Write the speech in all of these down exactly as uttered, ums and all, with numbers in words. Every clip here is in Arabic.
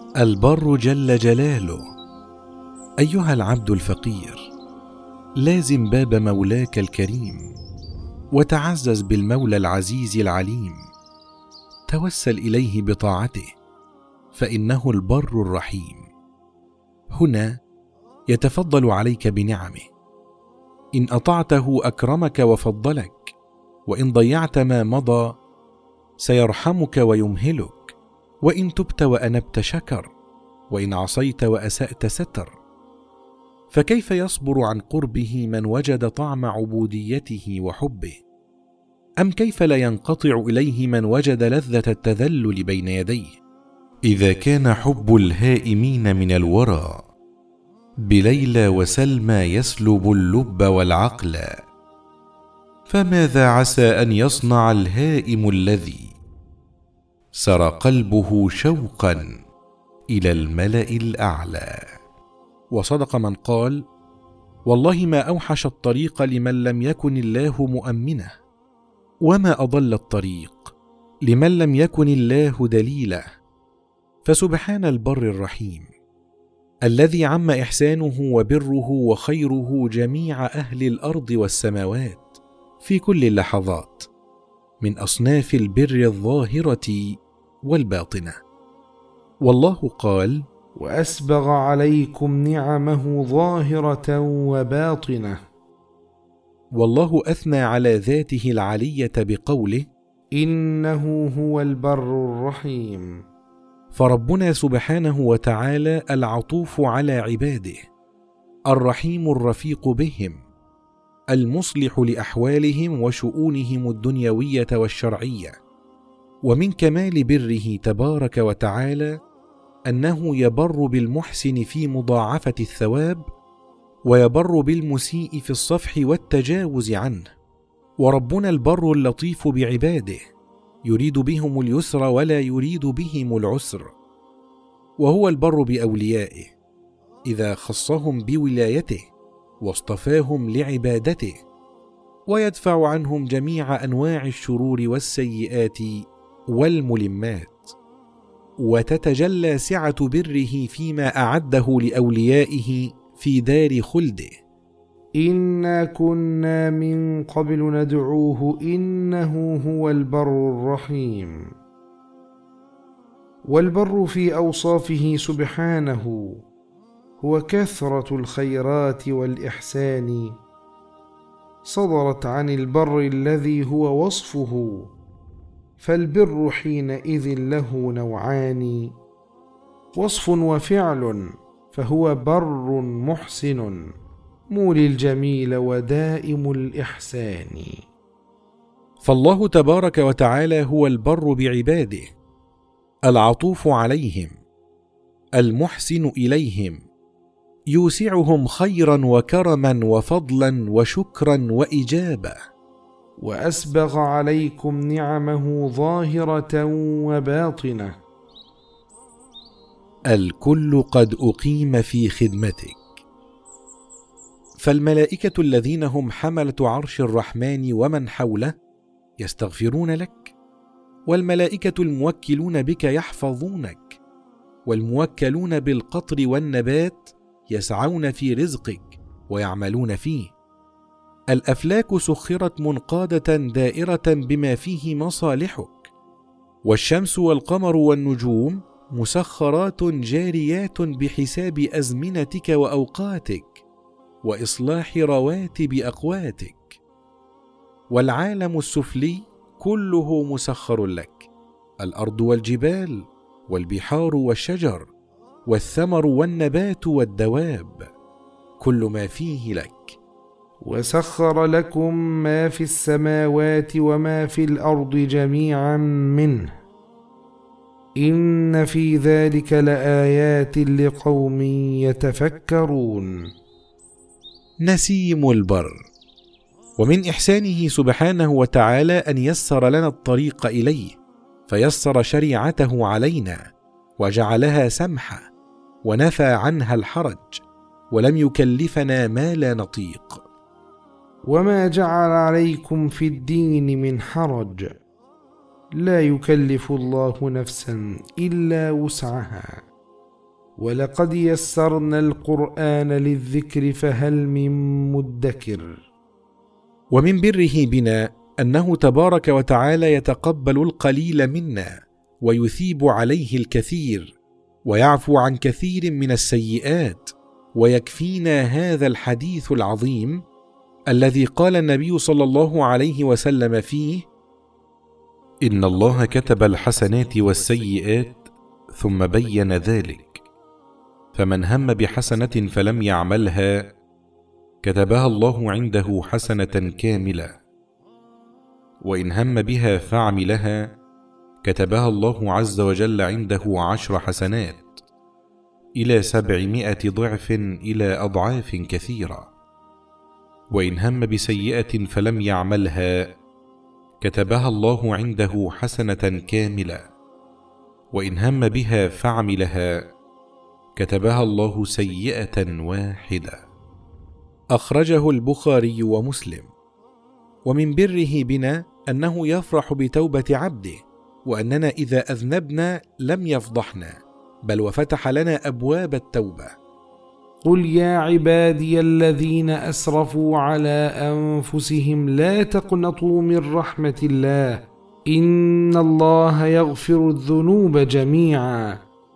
البر جل جلاله. أيها العبد الفقير، لازم باب مولاك الكريم، وتعزز بالمولى العزيز العليم. توسل إليه بطاعته، فإنه البر الرحيم. هنا يتفضل عليك بنعمه، إن أطعته أكرمك وفضلك، وإن ضيعت ما مضى سيرحمك ويمهلك، وإن تبت وأنبت شكر، وإن عصيت وأسأت ستر. فكيف يصبر عن قربه من وجد طعم عبوديته وحبه؟ أم كيف لا ينقطع إليه من وجد لذة التذلل بين يديه؟ إذا كان حب الهائمين من الورى بليلى وسلمى يسلب اللب والعقل، فماذا عسى أن يصنع الهائم الذي سرى قلبه شوقا إلى الملأ الأعلى؟ وصدق من قال: والله ما أوحش الطريق لمن لم يكن الله مؤمنه، وما أضل الطريق لمن لم يكن الله دليله. فسبحان البر الرحيم الذي عم إحسانه وبره وخيره جميع أهل الأرض والسماوات في كل اللحظات، من أصناف البر الظاهرة والباطنة. والله قال: وأسبغ عليكم نعمه ظاهرة وباطنة. والله أثنى على ذاته العلية بقوله: إنه هو البر الرحيم. فربنا سبحانه وتعالى العطوف على عباده، الرحيم الرفيق بهم، المصلح لأحوالهم وشؤونهم الدنيوية والشرعية. ومن كمال بره تبارك وتعالى أنه يبر بالمحسن في مضاعفة الثواب، ويبر بالمسيء في الصفح والتجاوز عنه. وربنا البر اللطيف بعباده، يريد بهم اليسر ولا يريد بهم العسر. وهو البر بأوليائه إذا خصهم بولايته واصطفاهم لعبادته، ويدفع عنهم جميع أنواع الشرور والسيئات والملمات. وتتجلى سعة بره فيما أعده لأوليائه في دار خلده: إنا كنا من قبل ندعوه إنه هو البر الرحيم. والبر في أوصافه سبحانه هو كثرة الخيرات والإحسان، صدرت عن البر الذي هو وصفه. فالبر حينئذ له نوعان: وصف وفعل، فهو بر محسن مولي الجميل ودائم الإحسان. فالله تبارك وتعالى هو البر بعباده، العطوف عليهم، المحسن إليهم، يوسعهم خيرا وكرما وفضلا وشكرا وإجابة. وأسبغ عليكم نعمه ظاهرة وباطنة. الكل قد أقيم في خدمتك. فالملائكة الذين هم حملة عرش الرحمن ومن حوله يستغفرون لك، والملائكة الموكلون بك يحفظونك، والموكلون بالقطر والنبات يسعون في رزقك ويعملون فيه. الأفلاك سخرت منقادة دائرة بما فيه مصالحك، والشمس والقمر والنجوم مسخرات جاريات بحساب أزمنتك وأوقاتك وإصلاح رواتب أقواتك. والعالم السفلي كله مسخر لك، الأرض والجبال والبحار والشجر والثمر والنبات والدواب، كل ما فيه لك. وسخر لكم ما في السماوات وما في الأرض جميعا منه، إن في ذلك لآيات لقوم يتفكرون. نسيم البر. ومن إحسانه سبحانه وتعالى أن يسر لنا الطريق إليه، فيسر شريعته علينا وجعلها سمحة، ونفى عنها الحرج، ولم يكلفنا ما لا نطيق. وما جعل عليكم في الدين من حرج، لا يكلف الله نفسا إلا وسعها، ولقد يسرنا القرآن للذكر فهل من مدكر. ومن بره بنا أنه تبارك وتعالى يتقبل القليل منا ويثيب عليه الكثير ويعفو عن كثير من السيئات، ويكفينا هذا الحديث العظيم الذي قال النبي صلى الله عليه وسلم فيه: إن الله كتب الحسنات والسيئات ثم بين ذلك، فمن هم بحسنة فلم يعملها كتبها الله عنده حسنة كاملة، وإن هم بها فعملها كتبها الله عز وجل عنده عشر حسنات إلى سبعمائة ضعف إلى أضعاف كثيرة، وإن هم بسيئة فلم يعملها كتبها الله عنده حسنة كاملة، وإن هم بها فعملها كتبها الله سيئة واحدة. أخرجه البخاري ومسلم. ومن بره بنا أنه يفرح بتوبة عبده، وأننا إذا أذنبنا لم يفضحنا بل وفتح لنا أبواب التوبة. قل يا عبادي الذين أسرفوا على أنفسهم لا تقنطوا من رحمة الله إن الله يغفر الذنوب جميعا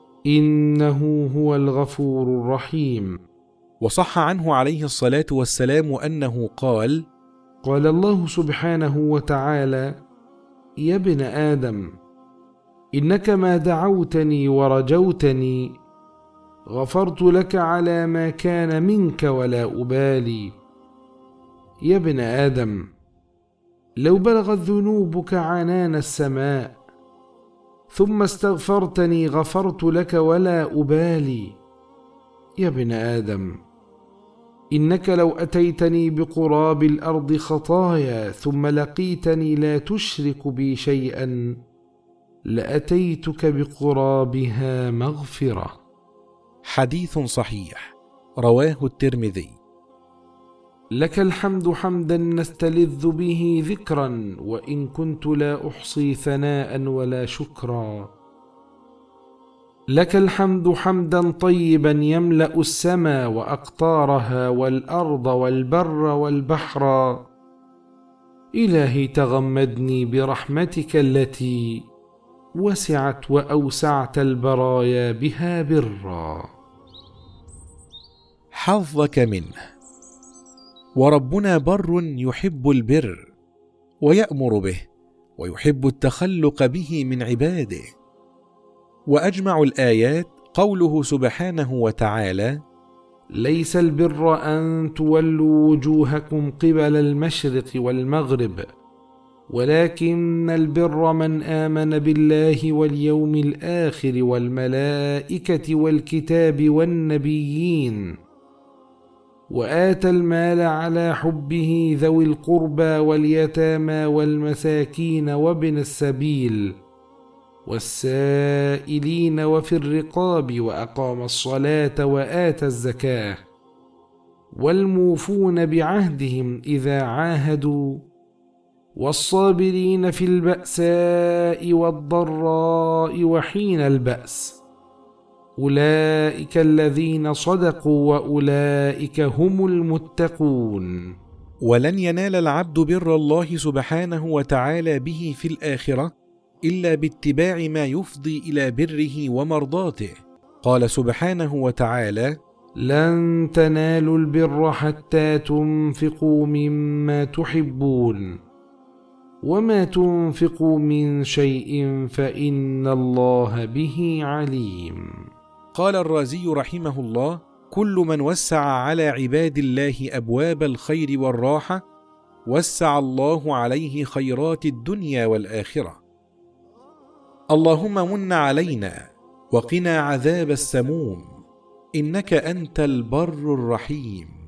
إنه هو الغفور الرحيم. وصح عنه عليه الصلاة والسلام أنه قال: قال الله سبحانه وتعالى: يا ابن آدم إنك ما دعوتني ورجوتني غفرت لك على ما كان منك ولا أبالي. يا ابن آدم لو بلغت ذنوبك عنان السماء ثم استغفرتني غفرت لك ولا أبالي. يا ابن آدم إنك لو أتيتني بقراب الأرض خطايا ثم لقيتني لا تشرك بي شيئا لأتيتك بقرابها مغفرة. حديث صحيح رواه الترمذي. لك الحمد حمدا نستلذ به ذكرا وإن كنت لا أحصي ثناء ولا شكرا. لك الحمد حمدا طيبا يملأ السماء وأقطارها والأرض والبر والبحر. إلهي تغمدني برحمتك التي وسعت وأوسعت البرايا بها برا. حظك منه. وربنا بر يحب البر ويأمر به ويحب التخلق به من عباده. وأجمع الآيات قوله سبحانه وتعالى: ليس البر أن تولوا وجوهكم قبل المشرق والمغرب ولكن البر من آمن بالله واليوم الآخر والملائكة والكتاب والنبيين وآتى المال على حبه ذوي القربى واليتامى والمساكين وابن السبيل والسائلين وفي الرقاب وأقام الصلاة وآتى الزكاة والموفون بعهدهم إذا عاهدوا والصابرين في البأساء والضراء وحين البأس أولئك الذين صدقوا وأولئك هم المتقون. ولن ينال العبد بر الله سبحانه وتعالى به في الآخرة إلا باتباع ما يفضي إلى بره ومرضاته. قال سبحانه وتعالى: لن تنالوا البر حتى تنفقوا مما تحبون وما تنفقوا من شيء فإن الله به عليم. قال الرازي رحمه الله: كل من وسع على عباد الله أبواب الخير والراحة وسع الله عليه خيرات الدنيا والآخرة. اللهم من علينا وقنا عذاب السموم إنك أنت البر الرحيم.